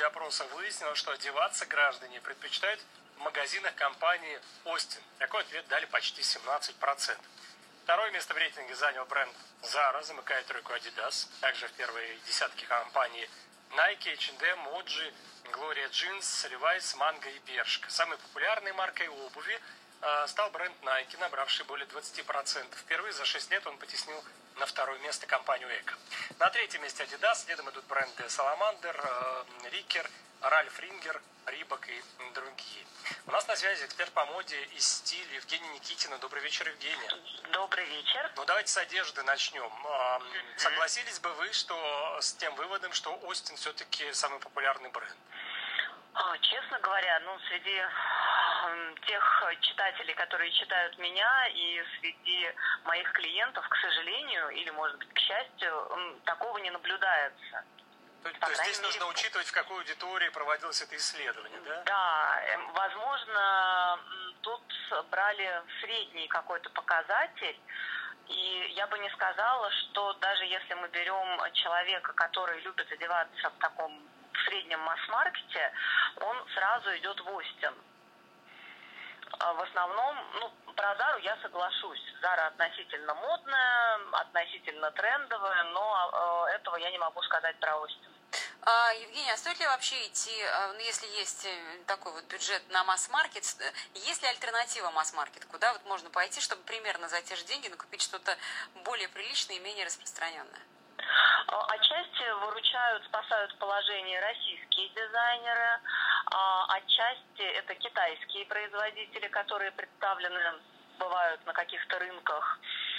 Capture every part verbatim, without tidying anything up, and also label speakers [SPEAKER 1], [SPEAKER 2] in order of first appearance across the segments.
[SPEAKER 1] ходе опроса выяснилось, что одеваться граждане предпочитают в магазинах компании Остин. Такой ответ дали почти семнадцать процентов. Второе место в рейтинге занял бренд Zara, замыкает тройку Adidas. Также в первой десятке компании Nike, эйч энд эм, Muji, Gloria Jeans, Levi's, Mango и Bershka. Самой популярной маркой обуви э, стал бренд Nike, набравший более двадцати процентов. Впервые за шесть лет он потеснил на второе место компанию Эко. На третьем месте Adidas, следом идут бренды Salamander, э, Ricker, Ральф Рингер, Рибок и другие. У нас на связи эксперт по моде и стилю Евгения Никитина. Добрый вечер, Евгения.
[SPEAKER 2] Добрый вечер.
[SPEAKER 1] Ну, давайте с одежды начнем. Mm-hmm. Согласились бы вы, что с тем выводом, что Остин все-таки самый популярный бренд?
[SPEAKER 2] Честно говоря, ну, среди тех читателей, которые читают меня, и среди моих клиентов, к сожалению, или, может быть, к счастью, такого не наблюдается.
[SPEAKER 1] То, то есть здесь мере, нужно учитывать, в какой аудитории проводилось это исследование, да?
[SPEAKER 2] Да, возможно, тут брали средний какой-то показатель, и я бы не сказала, что даже если мы берем человека, который любит одеваться в таком в среднем масс-маркете, он сразу идет в Остин. В основном, ну, про Зару я соглашусь. Зара относительно модная, относительно трендовая, но э, этого я не могу сказать про Остин.
[SPEAKER 3] А, Евгения, а стоит ли вообще идти, ну, если есть такой вот бюджет на масс-маркет, есть ли альтернатива масс-маркет, куда вот можно пойти, чтобы примерно за те же деньги накупить что-то более приличное и менее распространенное?
[SPEAKER 2] Отчасти выручают, спасают положение российские дизайнеры, а отчасти это китайские производители, которые представлены, бывают на каких-то рынках.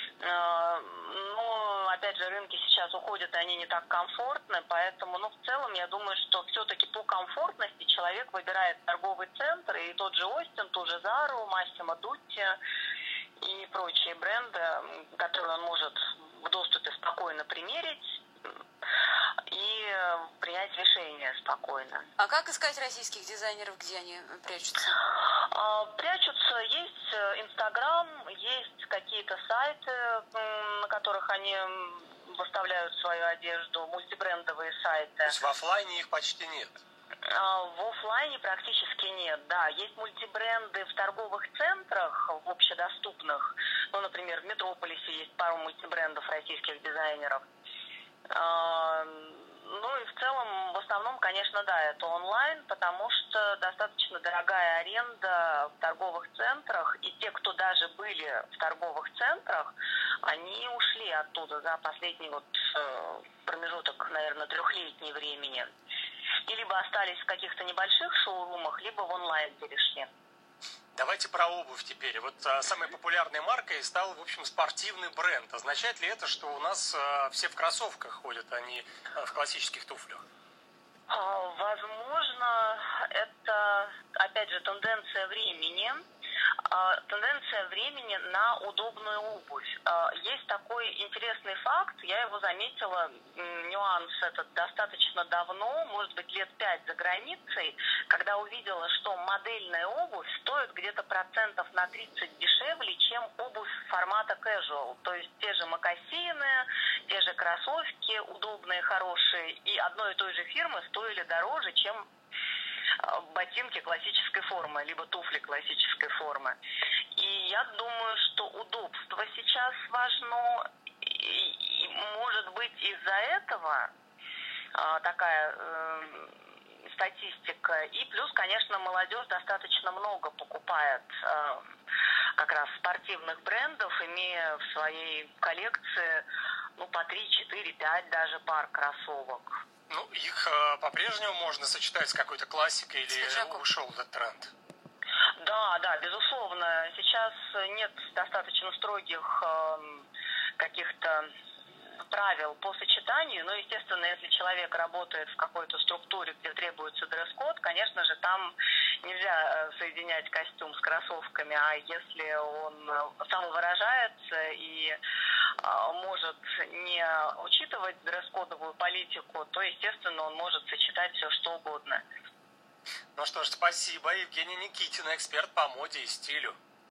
[SPEAKER 2] Но, опять же, рынки сейчас уходят, и они не так комфортны, поэтому, ну, в целом, я думаю, что все-таки по комфортности человек выбирает торговый центр, и тот же Остин, ту же Зару, Массимо Дутти и прочие бренды, которые он может в доступе спокойно примерить и принять решение спокойно.
[SPEAKER 3] А как искать российских дизайнеров, где они прячутся?
[SPEAKER 2] Прячутся, есть Инстаграм, есть какие-то сайты, на которых они выставляют свою одежду, мультибрендовые сайты.
[SPEAKER 1] То есть в офлайне их почти нет?
[SPEAKER 2] В офлайне практически нет, да. Есть мультибренды в торговых центрах, в общедоступных. Ну, например, в Метрополисе есть пару мультибрендов российских дизайнеров. Ну и в целом, в основном, конечно, да, это онлайн, потому что достаточно дорогая аренда в торговых центрах, и те, кто даже были в торговых центрах, они ушли оттуда за последний вот промежуток, наверное, трехлетней времени. И либо остались в каких-то небольших шоурумах, либо в онлайн перешли.
[SPEAKER 1] Давайте про обувь теперь. Вот а, самой популярной маркой стал, в общем, спортивный бренд. Означает ли это, что у нас а, все в кроссовках ходят, а не а, в классических туфлях?
[SPEAKER 2] А, возможно, это, опять же, тенденция времени. А, тенденция времени на удобную обувь. А, есть такой интересный факт, я его заметила, нюанс этот достаточно давно, может быть, лет пять за границей, когда увидела, что модельная обувь стоит где-то процентов на тридцать дешевле, чем обувь формата casual. То есть те же мокасины, те же кроссовки удобные, хорошие, и одной и той же фирмы стоили дороже, чем ботинки классической формы, либо туфли классической формы. И я думаю, что удобство сейчас важно, и, и может быть из-за этого а, такая э, статистика. И плюс, конечно, молодежь достаточно много покупает э, как раз спортивных брендов, имея в своей коллекции ну, по три, четыре, пять даже пар кроссовок.
[SPEAKER 1] Ну, их э, по-прежнему можно сочетать с какой-то классикой или
[SPEAKER 3] Свежаком.
[SPEAKER 1] Ушел этот тренд?
[SPEAKER 2] Да, да, безусловно. Сейчас нет достаточно строгих э, каких-то правил по сочетанию, но, естественно, если человек работает в какой-то структуре, где требуется дресс-код, конечно же, там нельзя соединять костюм с кроссовками, а если он самовыражается и может не учитывать дресс-кодовую политику, то, естественно, он может сочетать все, что угодно.
[SPEAKER 1] Ну что ж, спасибо. Евгения Никитина, эксперт по моде и стилю.